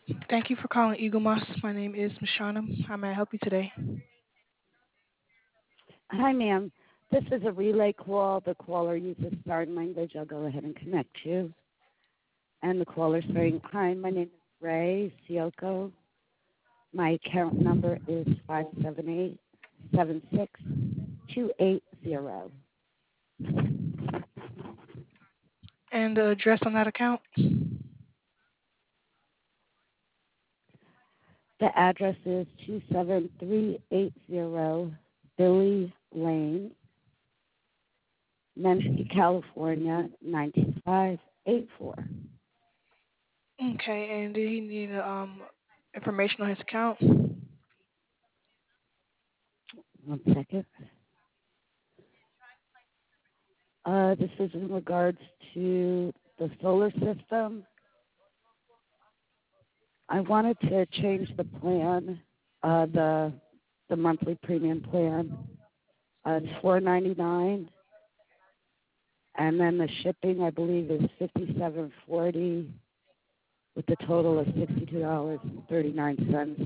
Thank you for calling Eagle Moss. My name is Mashana. How may I help you today? Hi, ma'am. This is a relay call. The caller uses sign language. I'll go ahead and connect you. And the caller saying, "Hi, my name is Ray Sioko. My account number is 578-76-280. And the address on that account? The address is 27380 Billy Lane, Menifee, California, 92584. Okay, and did he need information on his account? One second. This is in regards to the solar system. I wanted to change the plan, the monthly premium plan. It's $4.99, and then the shipping I believe is $57.40, with a total of $62.39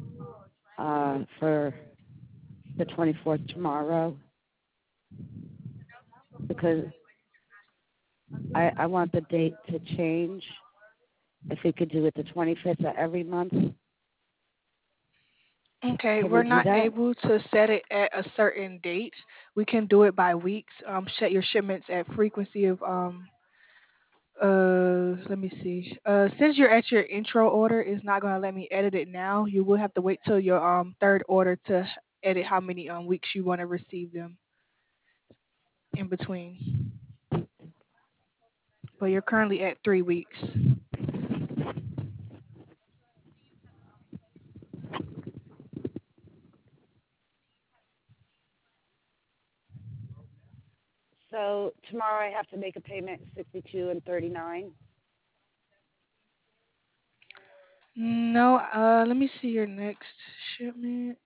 for the 24th tomorrow. Because I want the date to change. If we could do it the 25th of every month, Okay, can we're we do not that? able to set it at a certain date. We can do it by weeks. Set your shipments at frequency of let me see. Since you're at your intro order, it's not gonna let me edit it now. You will have to wait till your third order to edit how many weeks you want to receive them in between. But you're currently at 3 weeks. So tomorrow I have to make a payment 62 and 39. No, let me see your next shipment.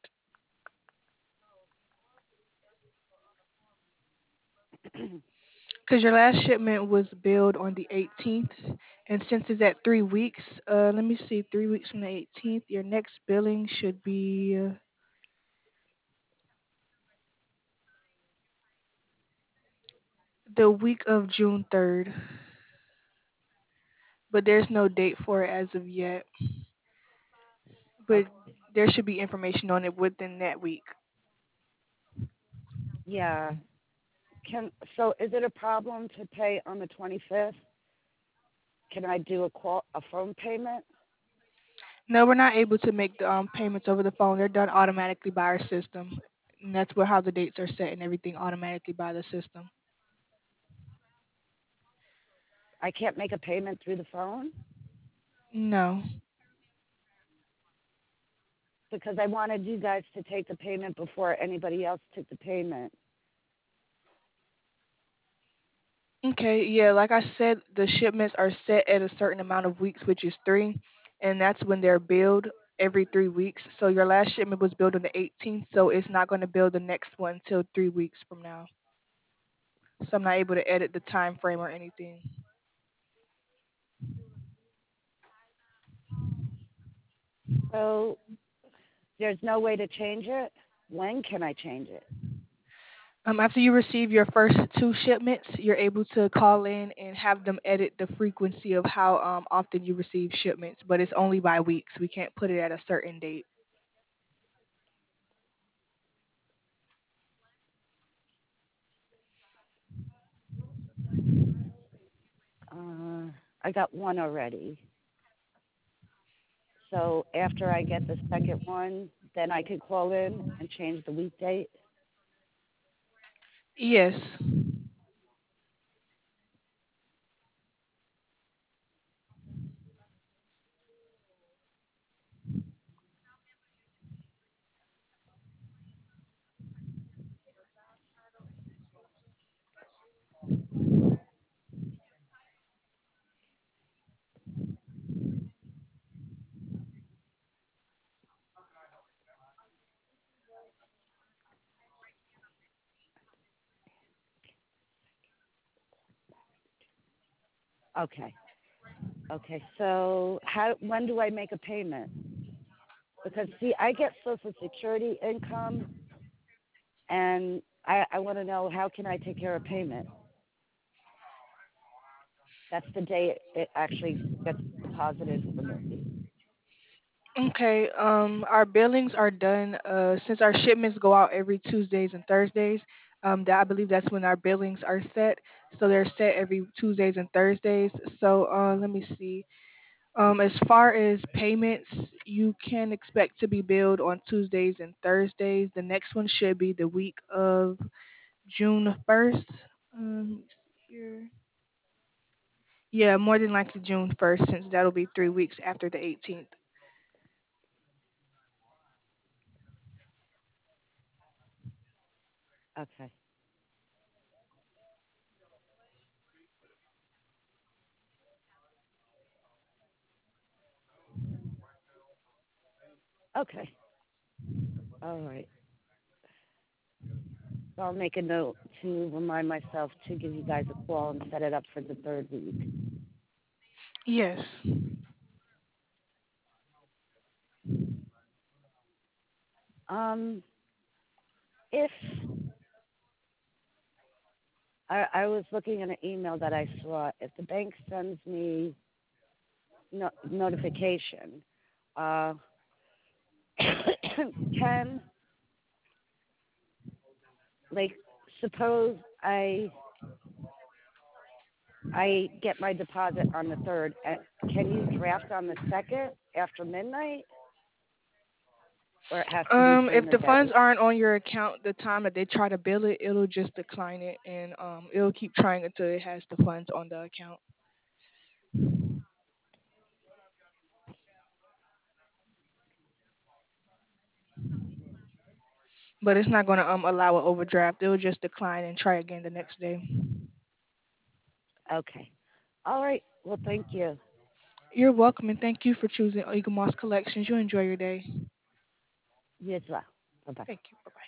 Because your last shipment was billed on the 18th, and since it's at 3 weeks, let me see, 3 weeks from the 18th, your next billing should be the week of June 3rd, but there's no date for it as of yet. But Okay. there should be information on it within that week. Yeah. So is it a problem to pay on the 25th? Can I do a phone payment? No, we're not able to make the payments over the phone. They're done automatically by our system, and that's where how the dates are set and everything automatically by the system. I can't make a payment through the phone No. because I wanted you guys to take the payment before anybody else took the payment. Okay, yeah, like I said, the shipments are set at a certain amount of weeks, which is three, and that's when they're billed every 3 weeks. So your last shipment was billed on the 18th, so it's not going to bill the next one till 3 weeks from now. So I'm not able to edit the time frame or anything. So there's no way to change it? When can I change it? After you receive your first two shipments, you're able to call in and have them edit the frequency of how often you receive shipments, but it's only by weeks. We can't put it at a certain date. I got one already. So after I get the second one, then I could call in and change the week date. Yes. Okay. Okay, so how when do I make a payment? Because see, I get Social Security income, and I want to know how can I take care of payment. That's the day it actually gets deposited for me. Okay, our billings are done since our shipments go out every Tuesdays and Thursdays. That I believe that's when our billings are set. So they're set every Tuesdays and Thursdays. So let me see. As far as payments, you can expect to be billed on Tuesdays and Thursdays. The next one should be the week of June 1st. Let me see here. Yeah, more than likely June 1st, since that'll be 3 weeks after the 18th. Okay. Okay. All right. So I'll make a note to remind myself to give you guys a call and set it up for the third week. Yes. Um, if I was looking at an email that I saw, if the bank sends me notification, uh, can like suppose I get my deposit on the third, can you draft on the second after midnight, or it has to be during If the the funds day? aren't on your account the time that they try to bill it, it'll just decline it and it'll keep trying until it has the funds on the account. But it's not gonna allow an overdraft. It'll just decline and try again the next day. Okay. All right. Well, thank you. You're welcome and thank you for choosing Eagle Moss Collections. You enjoy your day. You as well. Bye bye. Thank you. Bye.